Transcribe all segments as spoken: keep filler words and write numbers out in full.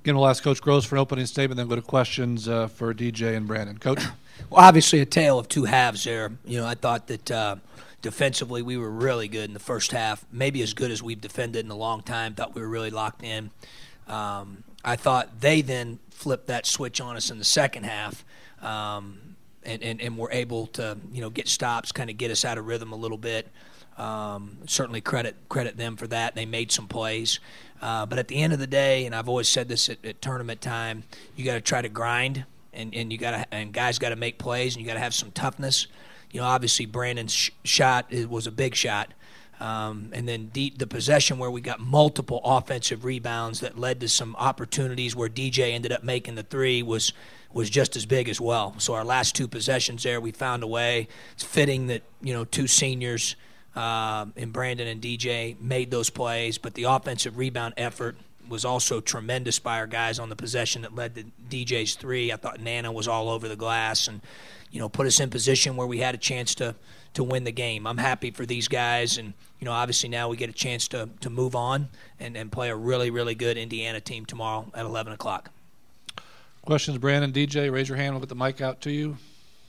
Again, we'll ask Coach Gross for an opening statement, then go to questions uh, for D J and Brandon. Coach? Well, obviously a tale of two halves there. You know, I thought that uh, defensively we were really good in the first half, maybe as good as we've defended in a long time. Thought we were really locked in. Um, I thought they then flipped that switch on us in the second half um, and, and, and were able to, you know, get stops, kind of get us out of rhythm a little bit. Um, certainly credit credit them for that. They made some plays. Uh, but at the end of the day, and I've always said this at, at tournament time, you got to try to grind, and, and you got to and guys got to make plays, and you got to have some toughness. You know, obviously Brandon's sh- shot it was a big shot, um, and then D- the possession where we got multiple offensive rebounds that led to some opportunities where D J ended up making the three was was just as big as well. So our last two possessions there, we found a way. It's fitting that you know two seniors. Uh, and Brandon and D J made those plays, but the offensive rebound effort was also tremendous by our guys on the possession that led to D J's three. I thought Nana was all over the glass and, you know, put us in position where we had a chance to, to win the game. I'm happy for these guys, and, you know, obviously now we get a chance to, to move on and, and play a really, really good Indiana team tomorrow at eleven o'clock. Questions, Brandon, D J, raise your hand. We'll get the mic out to you.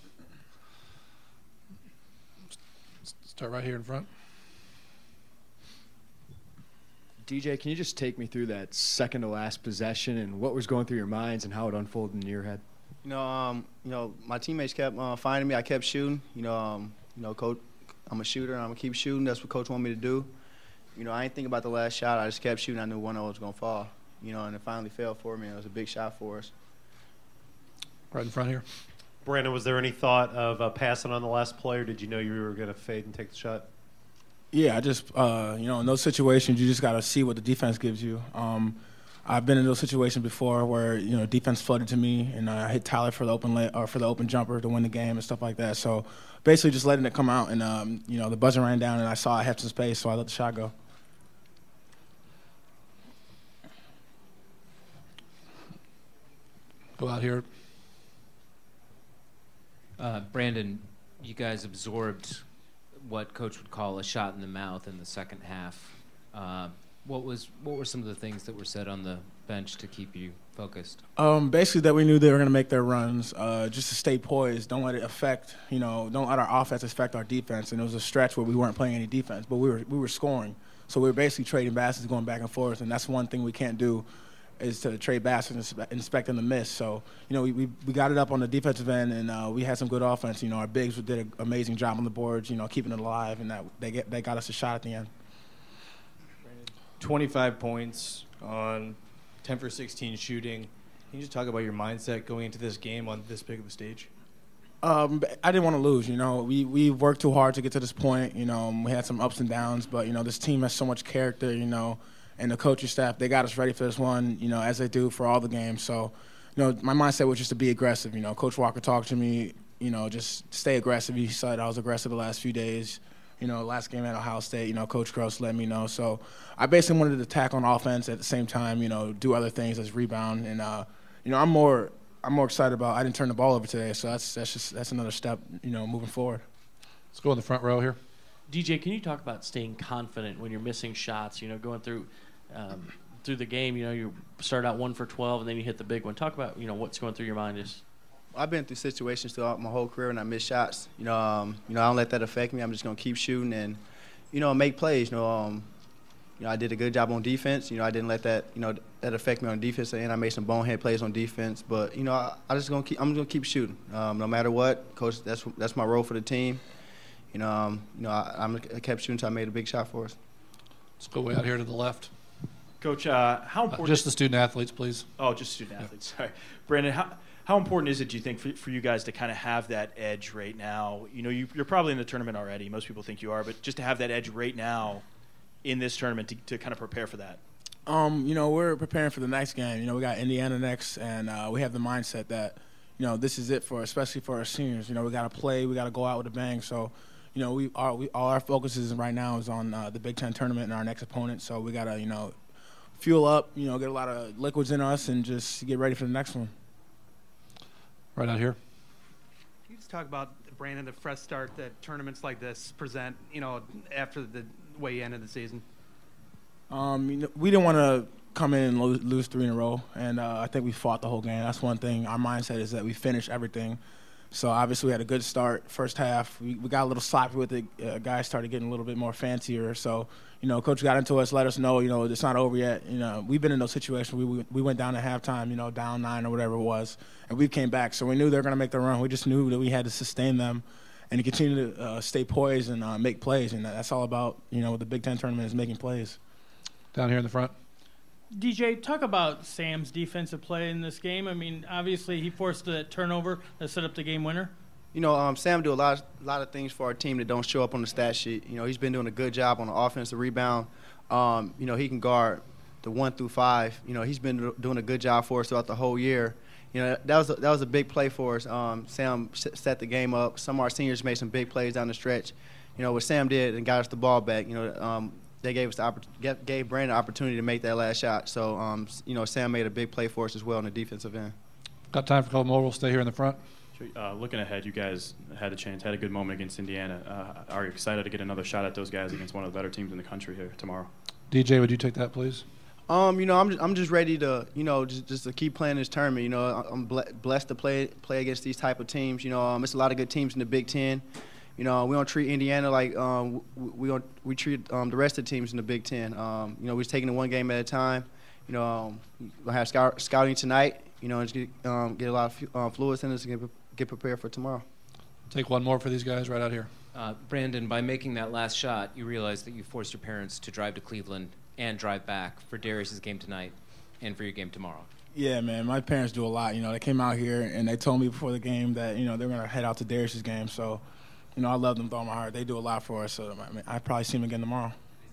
Start right here in front. D J, can you just take me through that second to last possession and what was going through your minds and how it unfolded in your head? You know, um, you know, my teammates kept uh, finding me. I kept shooting. You know, um, you know, coach, I'm a shooter, and I'm gonna keep shooting. That's what coach wanted me to do. You know, I didn't think about the last shot. I just kept shooting. I knew one of them was gonna fall. You know, and it finally fell for me. And it was a big shot for us. Right in front here. Brandon, was there any thought of uh, passing on the last play, or did you know you were going to fade and take the shot? Yeah, I just, uh, you know, in those situations, you just got to see what the defense gives you. Um, I've been in those situations before where, you know, defense flooded to me, and I hit Tyler for the open lay, or for the open jumper to win the game and stuff like that. So basically just letting it come out, and, um, you know, the buzzer ran down, and I saw I had some space, so I let the shot go. Go out here. Uh, Brandon, you guys absorbed what Coach would call a shot in the mouth in the second half. Uh, what was what were some of the things that were said on the bench to keep you focused? Um, basically that we knew they were going to make their runs, uh, just to stay poised. Don't let it affect, you know, don't let our offense affect our defense. And it was a stretch where we weren't playing any defense, but we were we were scoring. So we were basically trading baskets, going back and forth, and that's one thing we can't do, is to trade baskets and inspect them to miss. So, you know, we, we, we got it up on the defensive end, and uh, we had some good offense. You know, our bigs did an amazing job on the boards, you know, keeping it alive, and that they get they got us a shot at the end. twenty-five points on ten for sixteen shooting. Can you just talk about your mindset going into this game on this big of a stage? Um, I didn't want to lose, you know. We we worked too hard to get to this point. You know, we had some ups and downs, but, you know, this team has so much character, you know, and the coaching staff, they got us ready for this one, you know, as they do for all the games. So, you know, my mindset was just to be aggressive. You know, Coach Walker talked to me, you know, just stay aggressive. He said I was aggressive the last few days. You know, last game at Ohio State, you know, Coach Gross let me know. So I basically wanted to attack on offense at the same time, you know, do other things as rebound. And, uh, you know, I'm more I'm more excited about I didn't turn the ball over today. So that's that's just that's another step, you know, moving forward. Let's go in the front row here. D J, can you talk about staying confident when you're missing shots, you know, going through um, – through the game, you know, you start out one for twelve, and then you hit the big one. Talk about, you know, what's going through your mind. Is I've been through situations throughout my whole career, and I miss shots. You know, um, you know, I don't let that affect me. I'm just gonna keep shooting and, you know, make plays. You know, um, you know, I did a good job on defense. You know, I didn't let that, you know, that affect me on defense, and I made some bonehead plays on defense. But you know, I, I just gonna keep. I'm gonna keep shooting, um, no matter what. Coach, that's that's my role for the team. You know, um, you know, I, I'm, I kept shooting until I made a big shot for us. Let's go way out here to the left. Coach, uh, how important? Uh, just the student athletes, please. Oh, just student athletes. Sorry, Brandon. How how important is it, do you think, for, for you guys to kind of have that edge right now? You know, you, you're probably in the tournament already. Most people think you are, but just to have that edge right now in this tournament to, to kind of prepare for that. Um, you know, we're preparing for the next game. You know, we got Indiana next, and uh, we have the mindset that, you know, this is it for, especially for our seniors. You know, we got to play, we got to go out with a bang. So, you know, we are we all our focus is right now is on uh, the Big Ten tournament and our next opponent. So we got to, you know, fuel up, you know, get a lot of liquids in us, and just get ready for the next one. Right out here. Can you just talk about, Brandon, the fresh start that tournaments like this present, you know, after the way you ended the season? Um, you know, we didn't want to come in and lose, lose three in a row, and uh, I think we fought the whole game. That's one thing. Our mindset is that we finish everything. So obviously we had a good start first half. We, we got a little sloppy with it. Uh, guys started getting a little bit more fancier. So, you know, coach got into us, let us know, you know, it's not over yet. You know, we've been in those situations. We we, we went down at halftime, you know, down nine or whatever it was, and we came back. So we knew they were going to make the run. We just knew that we had to sustain them and to continue to uh, stay poised and uh, make plays. And that's all about, you know, the Big Ten tournament is making plays. Down here in the front. D J, talk about Sam's defensive play in this game. I mean, obviously he forced a turnover that set up the game winner. You know, um, Sam do a lot, a lot of things for our team that don't show up on the stat sheet. You know, he's been doing a good job on the offensive rebound. Um, you know, he can guard the one through five. You know, he's been doing a good job for us throughout the whole year. You know, that was a, that was a big play for us. Um, Sam set the game up. Some of our seniors made some big plays down the stretch. You know, what Sam did and got us the ball back. You know, um, they gave us the oppor- gave Brandon the opportunity to make that last shot. So, um, you know, Sam made a big play for us as well on the defensive end. Got time for a couple more. We'll stay here in the front. Uh, looking ahead, you guys had a chance, had a good moment against Indiana. Uh, are you excited to get another shot at those guys against one of the better teams in the country here tomorrow? D J, would you take that, please? Um, you know, I'm just, I'm just ready to, you know, just, just to keep playing this tournament. You know, I'm blessed to play play against these type of teams. You know, um, it's a lot of good teams in the Big Ten. You know, we don't treat Indiana like um, we, we don't we treat um, the rest of the teams in the Big Ten. Um, you know, we're taking it one game at a time. You know, um, we'll have scout, scouting tonight. You know, and just get, um, get a lot of uh, fluids in us and get, get prepared for tomorrow. Take one more for these guys right out here. Uh, Brandon, by making that last shot, you realized that you forced your parents to drive to Cleveland and drive back for Darius's game tonight and for your game tomorrow. Yeah, man, my parents do a lot. You know, they came out here and they told me before the game that, you know, they're going to head out to Darius's game. So, you know, I love them with all my heart. They do a lot for us. So, I mean, I probably see them again tomorrow.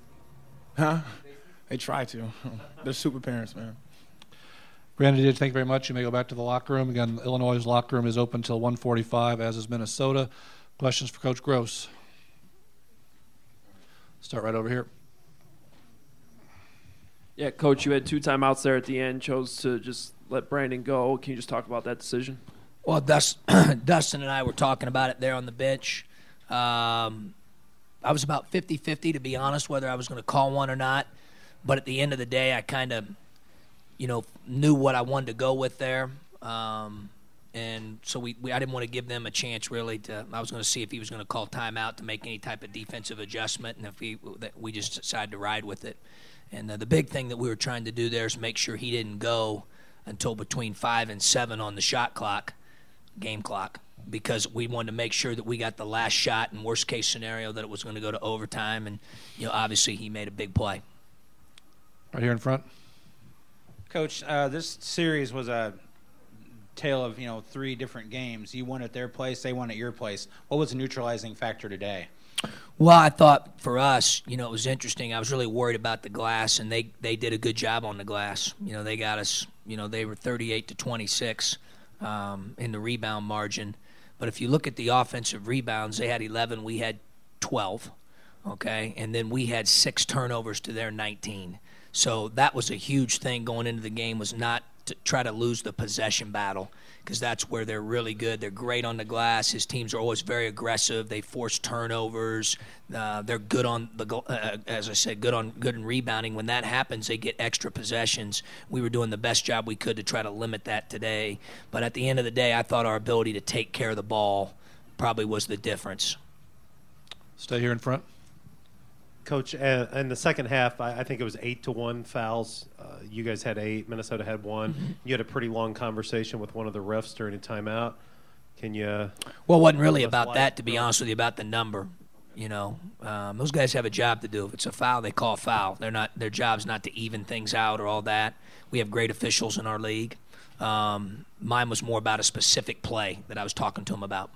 Huh? They try to. They're super parents, man. Brandon, D J, thank you very much. You may go back to the locker room. Again, Illinois' locker room is open until one forty-five, as is Minnesota. Questions for Coach Gross? Start right over here. Yeah, Coach, you had two timeouts there at the end, chose to just let Brandon go. Can you just talk about that decision? Well, Dust, Dustin and I were talking about it there on the bench. Um, I was about fifty-fifty, to be honest, whether I was going to call one or not. But at the end of the day, I kind of, you know, knew what I wanted to go with there. Um, and so we, we I didn't want to give them a chance, really. To I was going to see if he was going to call timeout to make any type of defensive adjustment, and if he, that we just decided to ride with it. And uh, the big thing that we were trying to do there is make sure he didn't go until between five and seven on the shot clock, game clock, because we wanted to make sure that we got the last shot, and worst case scenario that it was going to go to overtime. And, you know, obviously he made a big play. Right here in front. Coach, uh, this series was a tale of, you know, three different games. You won at their place, they won at your place. What was the neutralizing factor today? Well, I thought for us, you know, it was interesting. I was really worried about the glass, and they, they did a good job on the glass. You know, they got us, you know, they were thirty-eight to twenty-six um, in the rebound margin. But if you look at the offensive rebounds, they had eleven, we had twelve, okay? And then we had six turnovers to their nineteen. So that was a huge thing going into the game, was not to try to lose the possession battle, because that's where they're really good. They're great on the glass. His teams are always very aggressive. They force turnovers. Uh, they're good on the, uh, as I said, good on good in rebounding. When that happens, they get extra possessions. We were doing the best job we could to try to limit that today. But at the end of the day, I thought our ability to take care of the ball probably was the difference. Stay here in front. Coach, uh, in the second half, I, I think it was eight to one fouls. Uh, you guys had eight. Minnesota had one. Mm-hmm. You had a pretty long conversation with one of the refs during a timeout. Can you? Well, it wasn't really about that, to be honest with you, about the number. You know, um, those guys have a job to do. If it's a foul, they call a foul. They're not. Their job's not to even things out or all that. We have great officials in our league. Um, mine was more about a specific play that I was talking to him about.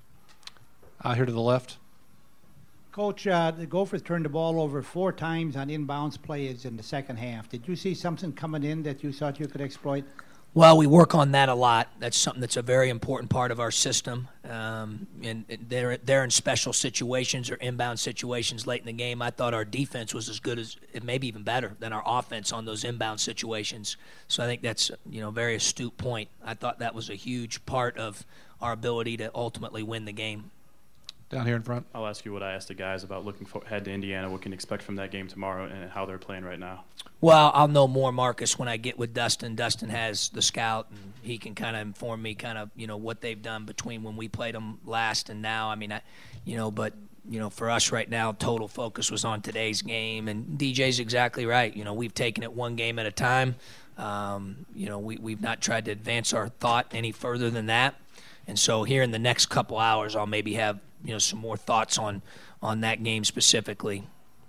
Uh, here to the left. Coach, uh, the Gophers turned the ball over four times on inbounds plays in the second half. Did you see something coming in that you thought you could exploit? Well, we work on that a lot. That's something that's a very important part of our system. Um, and they're, they're in special situations or inbound situations late in the game. I thought our defense was as good as, maybe even better than our offense on those inbound situations. So I think that's, you know, a very astute point. I thought that was a huge part of our ability to ultimately win the game. Down here in front. I'll ask you what I asked the guys about looking for, ahead to Indiana, what can you expect from that game tomorrow and how they're playing right now. Well, I'll know more, Marcus, when I get with Dustin. Dustin has the scout, and he can kind of inform me kind of, you know, what they've done between when we played them last and now. I mean, I, you know, but, you know, for us right now, total focus was on today's game. And D J's exactly right. You know, we've taken it one game at a time. Um, you know, we, we've not tried to advance our thought any further than that. And so here in the next couple hours, I'll maybe have, you know, some more thoughts on, on that game specifically.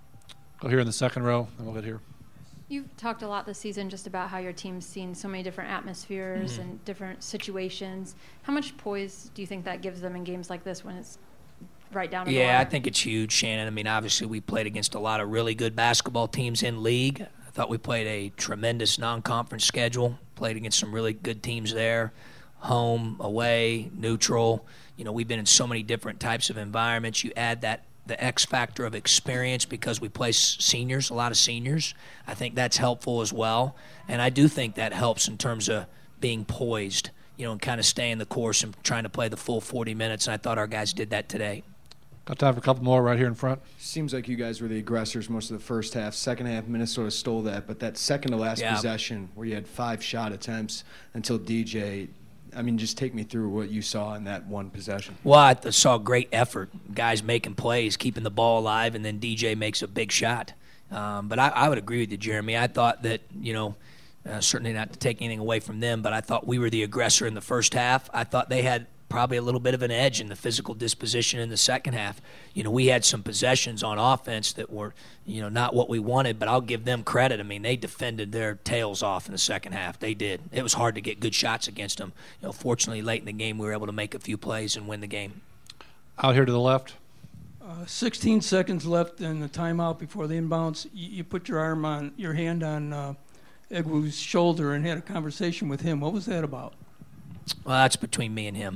Go here in the second row, then we'll get here. You've talked a lot this season just about how your team's seen so many different atmospheres Mm-hmm. and different situations. How much poise do you think that gives them in games like this when it's right down to the Yeah, I wire? think it's huge, Shannon. I mean, obviously we played against a lot of really good basketball teams in league. I thought we played a tremendous non-conference schedule, played against some really good teams there, home, away, neutral. You know, we've been in so many different types of environments. You add that the X factor of experience because we play seniors, a lot of seniors. I think that's helpful as well. And I do think that helps in terms of being poised, you know, and kind of staying the course and trying to play the full forty minutes. And I thought our guys did that today. Got time for a couple more right here in front. Seems like you guys were the aggressors most of the first half. Second half, Minnesota stole that. But that second to last Yeah. possession where you had five shot attempts until D J, I mean, just take me through what you saw in that one possession. Well, I th- saw great effort, guys making plays, keeping the ball alive, and then D J makes a big shot. Um, but I, I would agree with you, Jeremy. I thought that, you know, uh, certainly not to take anything away from them, but I thought we were the aggressor in the first half. I thought they had probably a little bit of an edge in the physical disposition in the second half. You know, we had some possessions on offense that were, you know, not what we wanted, but I'll give them credit. I mean, they defended their tails off in the second half. They did. It was hard to get good shots against them. You know, fortunately, late in the game, we were able to make a few plays and win the game. Out here to the left. Uh, sixteen seconds left in the timeout before the inbounds. You, you put your arm on, your hand on uh, Egwu's shoulder and had a conversation with him. What was that about? Well, that's between me and him.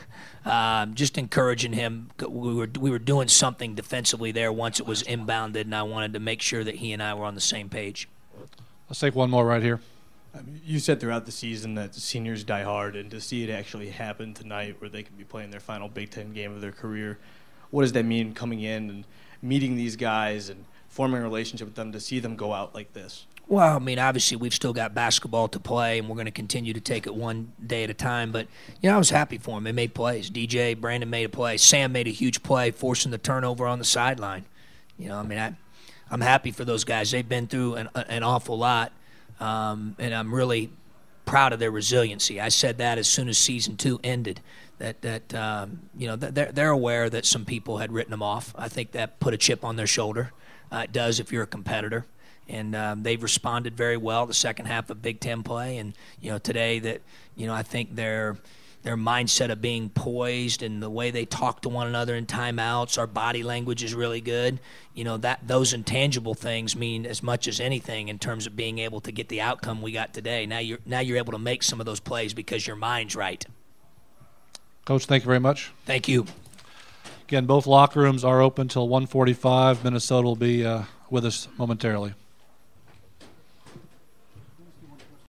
Um, just encouraging him. We were we were doing something defensively there once it was inbounded, and I wanted to make sure that he and I were on the same page. Let's take one more right here. I mean, you said throughout the season that the seniors die hard, and to see it actually happen tonight where they could be playing their final Big Ten game of their career, what does that mean coming in and meeting these guys and forming a relationship with them to see them go out like this? Well, I mean, obviously we've still got basketball to play, and we're going to continue to take it one day at a time. But, you know, I was happy for him. They made plays. D J, Brandon made a play. Sam made a huge play, forcing the turnover on the sideline. You know, I mean, I, I'm happy for those guys. They've been through an, an awful lot, um, and I'm really proud of their resiliency. I said that as soon as season two ended, that, that um, you know, they're, they're aware that some people had written them off. I think that put a chip on their shoulder. Uh, it does if you're a competitor. And um, they've responded very well the second half of Big Ten play. And, you know, today that, you know, I think their their mindset of being poised and the way they talk to one another in timeouts, our body language is really good. You know, that those intangible things mean as much as anything in terms of being able to get the outcome we got today. Now you're, now you're able to make some of those plays because your mind's right. Coach, thank you very much. Thank you. Again, both locker rooms are open till one forty-five. Minnesota will be uh, with us momentarily.